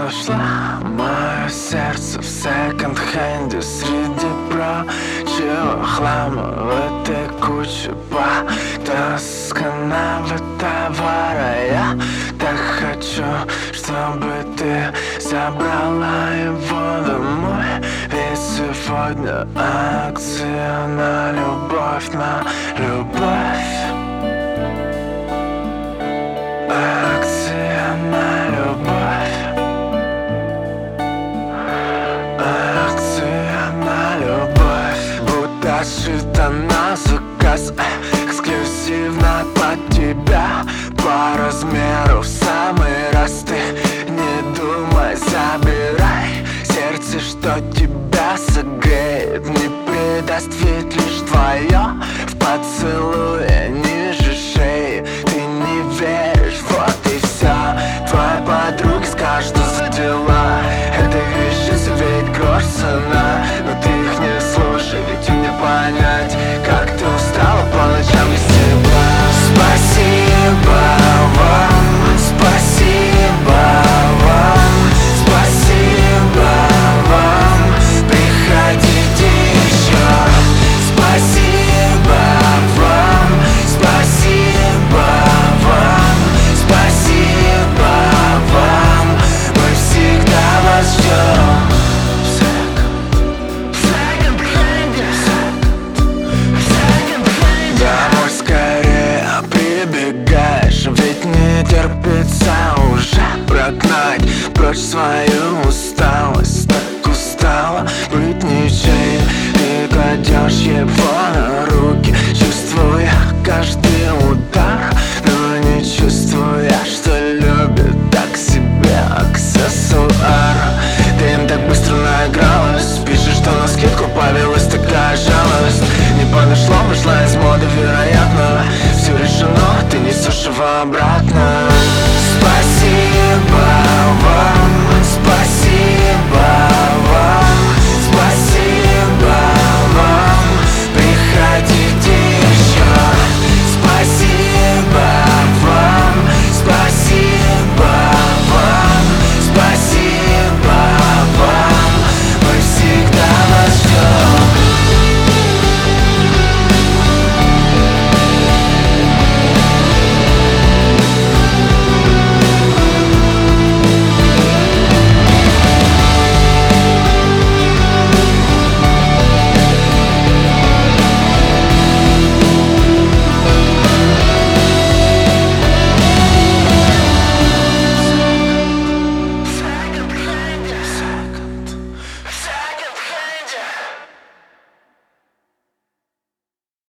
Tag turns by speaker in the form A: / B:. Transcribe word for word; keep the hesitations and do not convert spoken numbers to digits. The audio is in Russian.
A: Нашла мое сердце в секонд-хенде среди прочего хлама. В этой куче потасканного товара. Я так хочу, чтобы ты забрала его домой. Ведь сегодня акция на любовь, на любовь. Акция на любовь. Акция на любовь. Будто сшита на заказ, эксклюзивно под тебя. По размеру в самый раз. Ты не думай, забирай сердце, что тебя согреет, не предаст, ведь лишь твое в поцелуе ниже шеи. Ты не веришь, вот и все. Твоя подруга скажет, что за дела. Этой вещицы ведь грош цена. Но ты их не слушай, ведь им не понять, как ты устала по ночам без тебя. Спасибо вам, спасибо вам, спасибо вам. Приходите еще. Спасибо вам, спасибо вам, спасибо вам. Мы всегда вас ждем. Домой скорее прибегаешь, ведь не терпится уже прогнать прочь свою усталость. Так устала быть ничей. Ты кладешь его на руки, чувствуя каждый удар, но не чувствуя, что любит так себе аксессуар. Ты им так быстро наигралась, пишешь, что на скидку повелась такая жалость. Не подошло, вышла из моды, вероятно. Все решено, ты несешь его обратно.